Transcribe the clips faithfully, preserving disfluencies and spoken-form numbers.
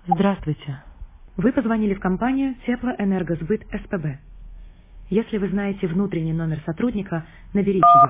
Здравствуйте. Вы позвонили в компанию Теплоэнергосбыт СПБ. Если вы знаете внутренний номер сотрудника, наберите его.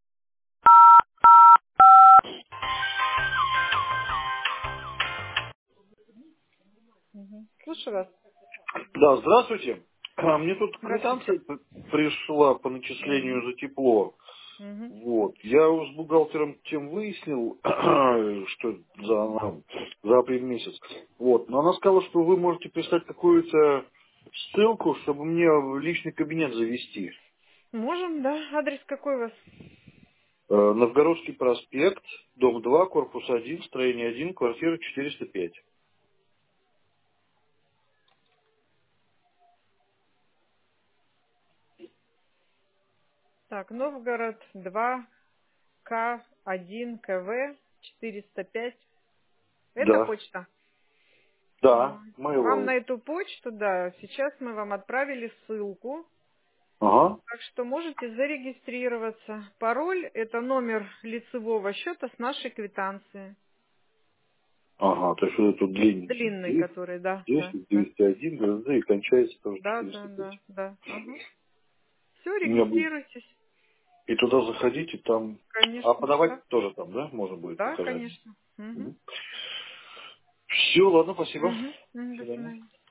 Мгм. Слушаю вас. Да, здравствуйте. А, Мне тут Здравствуйте. квитанция п- пришла по начислению Мгм. за тепло. Мгм. Вот. Я с бухгалтером тем выяснил, что за, она- за апрель месяц. Вот. Но она сказала, что вы можете прислать какую-то ссылку, чтобы мне в личный кабинет завести. Можем, да? Адрес какой у вас? Э, Новгородский проспект, дом два, корпус один, строение один, квартира четыреста пять. Так, Новгород два, К один, КВ четыреста пять. Это Да, почта. да, М. Вам mail.ru. на эту почту, да, сейчас мы вам отправили ссылку. Ага. Так что можете зарегистрироваться. Пароль — это номер лицевого счета с нашей квитанции. Ага, то есть вот тут Длинный, длинненький. который, да, да, десять, да. двести один, ГЗ и кончается тоже Да, да, четыреста пять. да, да. Ага. Все, У меня будет. регистрируйтесь. И туда заходите, там. А Конечно, подавать да. тоже там, да, можно будет Да, показать. конечно. Угу. Все, ладно, спасибо. Угу. До До свидания. свидания.